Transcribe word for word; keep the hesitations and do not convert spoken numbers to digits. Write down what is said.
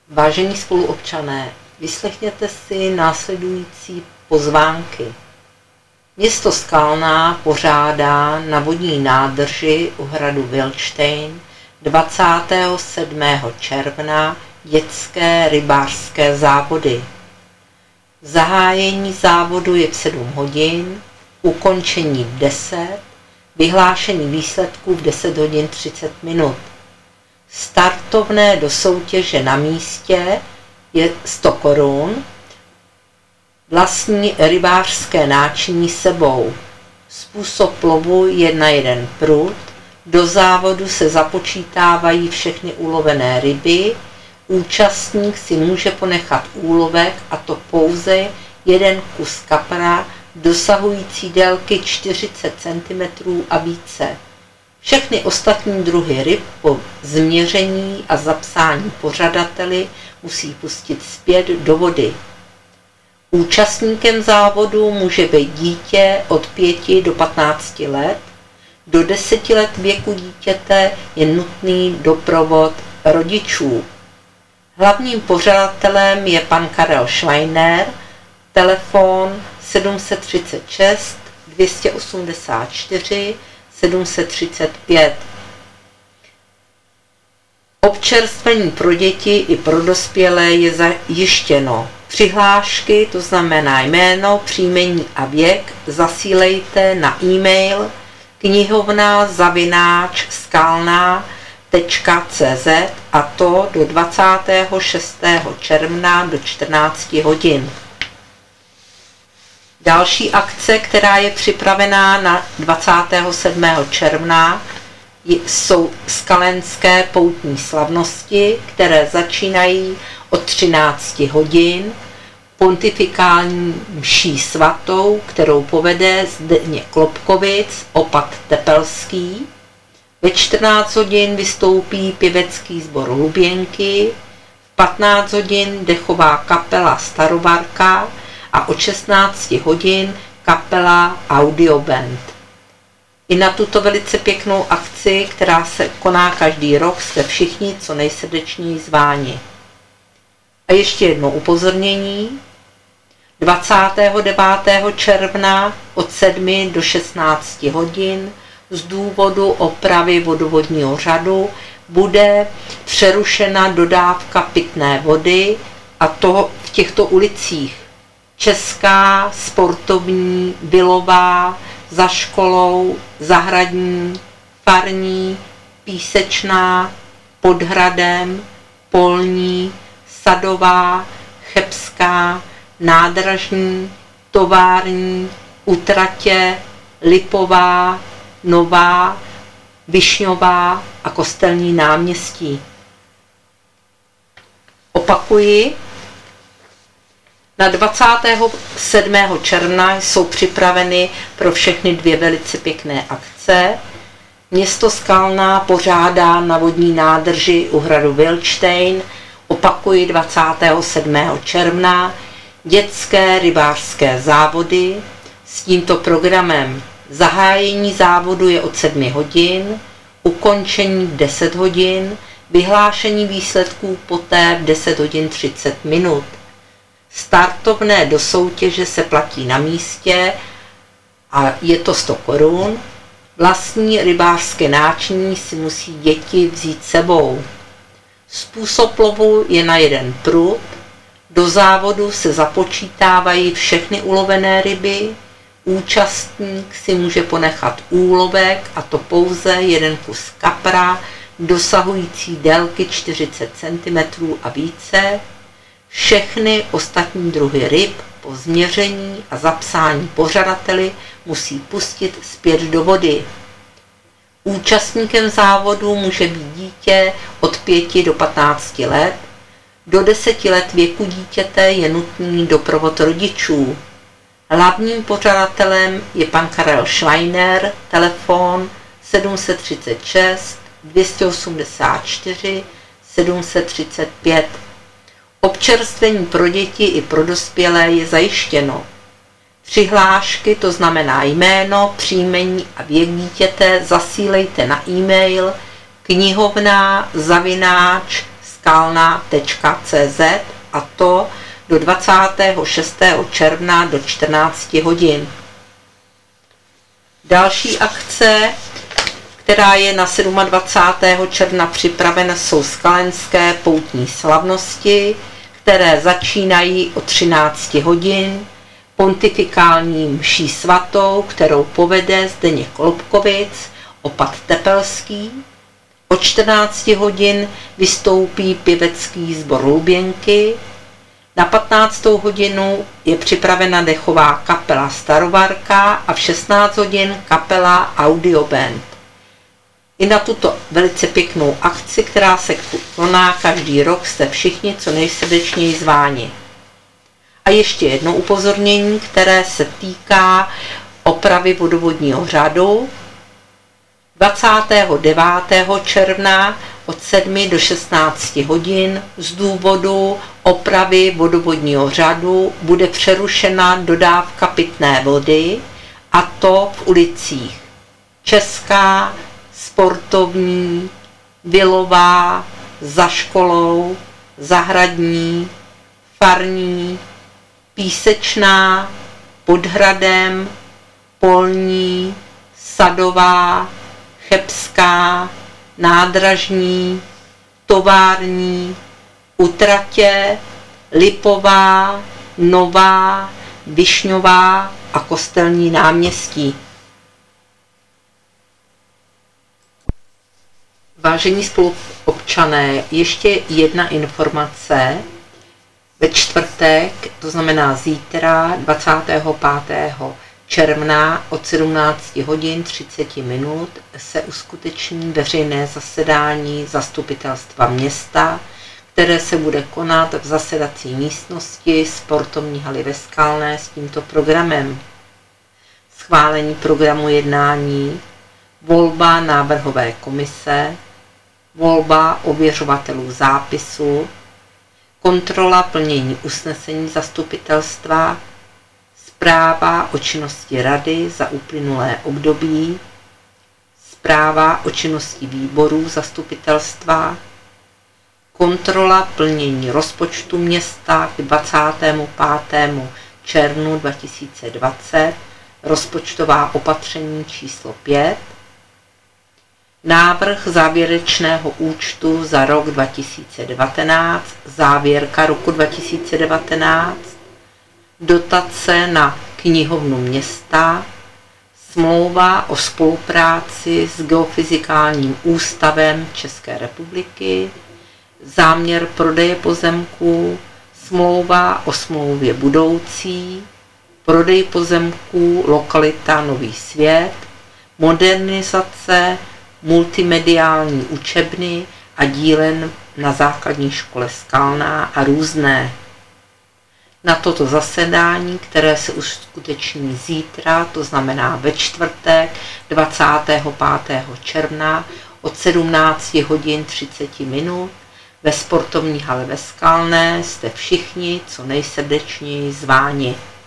Vážení spoluobčané, vyslechněte si následující pozvánky. Město Skalná pořádá na vodní nádrži u hradu Vilštejn dvacátého sedmého června dětské rybářské závody. Zahájení závodu je v sedm hodin, ukončení v deset, vyhlášení výsledků v deset hodin třicet minut. Startovné do soutěže na místě je sto korun, vlastní rybářské náčiní sebou, způsob lovu je na jeden prut, do závodu se započítávají všechny ulovené ryby, účastník si může ponechat úlovek, a to pouze jeden kus kapra dosahující délky čtyřicet centimetrů a více. Všechny ostatní druhy ryb po změření a zapsání pořadateli musí pustit zpět do vody. Účastníkem závodu může být dítě od pěti do patnácti let. Do deseti let věku dítěte je nutný doprovod rodičů. Hlavním pořadatelem je pan Karel Schweiner, telefon sedm set třicet šest dvě osmdesát čtyři sedm set třicet pět. Občerstvení pro děti i pro dospělé je zajištěno. Přihlášky, to znamená jméno, příjmení a věk, zasílejte na e-mail knihovna zavináč skalná tečka cé zet, a to do dvacátého šestého června do čtrnácti hodin. Další akce, která je připravená na dvacátého sedmého června, jsou skalenské poutní slavnosti, které začínají od třinácti hodin pontifikální mší svatou, kterou povede Zdeněk Klopkovic, opat Tepelský. Ve čtrnáct hodin vystoupí pěvecký sbor Luběnky, v patnáct hodin dechová kapela Starovarka a od šestnácti hodin kapela Audioband. I na tuto velice pěknou akci, která se koná každý rok, jste všichni co nejsrdečněji zváni. A ještě jedno upozornění. dvacátého devátého června od sedmi do šestnácti hodin z důvodu opravy vodovodního řadu bude přerušena dodávka pitné vody, a to v těchto ulicích: Česká, Sportovní, Vilová, Za školou, Zahradní, Farní, Písečná, Pod hradem, Polní, Sadová, Chebská, Nádražní, Tovární, Utratě, Lipová, Nová, Višňová a Kostelní náměstí. Opakuji, na dvacátého sedmého června jsou připraveny pro všechny dvě velice pěkné akce. Město Skalná pořádá na vodní nádrži u hradu Vilštejn, opakuji, dvacátého sedmého června, dětské rybářské závody s tímto programem. Zahájení závodu je od sedmi hodin, ukončení v deset hodin, vyhlášení výsledků poté v deset hodin třicet minut. Startovné do soutěže se platí na místě a je to sto korun. Vlastní rybářské náčiní si musí děti vzít sebou. Způsob lovu je na jeden prut. Do závodu se započítávají všechny ulovené ryby. Účastník si může ponechat úlovek, a to pouze jeden kus kapra dosahující délky čtyřicet centimetrů a více. Všechny ostatní druhy ryb po změření a zapsání pořadateli musí pustit zpět do vody. Účastníkem závodu může být dítě od pěti do patnácti let. Do deseti let věku dítěte je nutný doprovod rodičů. Hlavním pořadatelem je pan Karel Schweiner, telefon sedm set třicet šest dvě osmdesát čtyři sedm set třicet pět. Občerstvení pro děti i pro dospělé je zajištěno. Přihlášky, to znamená jméno, příjmení a věk dítěte, zasílejte na e-mail knihovna zavináč skalna tečka cé zet a to do dvacátého šestého června do čtrnácti hodin. Další akce, která je na dvacátého sedmého června připravena, jsou skalenské poutní slavnosti, které začínají o třinácti hodin pontifikální mší svatou, kterou povede Zdeněk Kolobkovic, opat Tepelský. O čtrnácti hodin vystoupí pěvecký sbor Luběnky. Na patnáctou hodinu je připravena dechová kapela Starovarka a v šestnáct hodin kapela Audioband. I na tuto velice pěknou akci, která se koná každý rok, jste všichni co nejsrdečněji zváni. A ještě jedno upozornění, které se týká opravy vodovodního řádu. dvacátého devátého června od sedmi do šestnácti hodin z důvodu opravy vodovodního řádu bude přerušena dodávka pitné vody, a to v ulicích Česká, Sportovní, Vilová, Za školou, Zahradní, Farní, Písečná, Pod hradem, Polní, Sadová, Chebská, Nádražní, Tovární, Utratě, Lipová, Nová, Višňová a Kostelní náměstí. Vážení spoluobčané, ještě jedna informace. Ve čtvrtek, to znamená zítra, dvacátého pátého června od sedmnácti hodin třicet minut se uskuteční veřejné zasedání zastupitelstva města, které se bude konat v zasedací místnosti sportovní haly ve Skalné s tímto programem. Schválení programu jednání, volba návrhové komise, volba ověřovatelů zápisu, kontrola plnění usnesení zastupitelstva, zpráva o činnosti rady za uplynulé období, zpráva o činnosti výborů zastupitelstva, kontrola plnění rozpočtu města k dvacátému pátému červnu dva tisíce dvacet, rozpočtová opatření číslo pět, návrh závěrečného účtu za rok dva tisíce devatenáct, závěrka roku dva tisíce devatenáct, dotace na knihovnu města, smlouva o spolupráci s Geofyzikálním ústavem České republiky, záměr prodeje pozemků, smlouva o smlouvě budoucí, prodej pozemků lokalita Nový Svět, modernizace multimediální učebny a dílen na základní škole Skalná a různé. Na toto zasedání, které se uskuteční zítra, to znamená ve čtvrtek dvacátého pátého června od sedmnácti hodin třicet minut ve sportovní hale ve Skalné, jste všichni co nejsrdečněji zváni.